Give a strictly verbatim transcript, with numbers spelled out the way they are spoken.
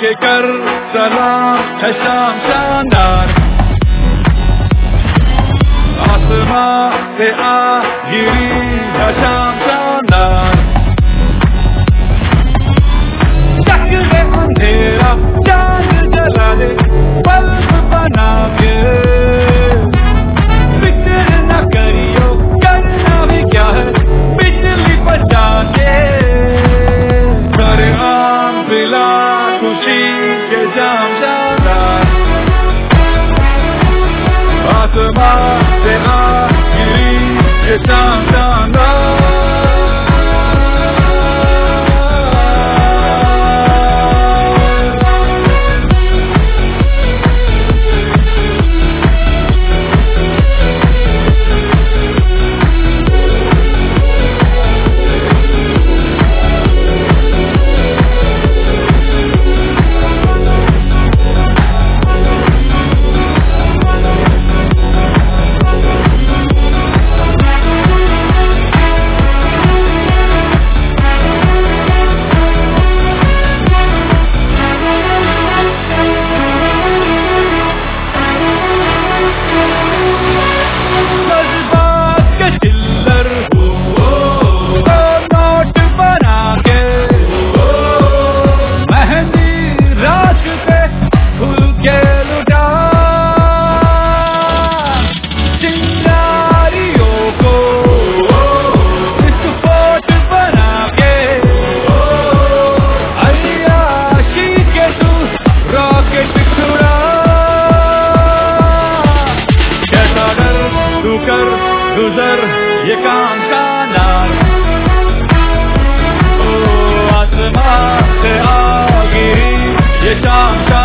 के कर सलाम है शाम शानदार, आसमां से आ गिरी है शाम शानदार। चक्र अंधेरा चांद जला दे बल्ब बना के, फिक्र न करियो करना भी क्या है बिजली बचा के। सरे आम पिला खुशी के जाम शानदार, आसमां से आ गिरी ये शाम शानदार। गुजर ये काम का नार, ओ आसमां से आ गिरी ये शाम का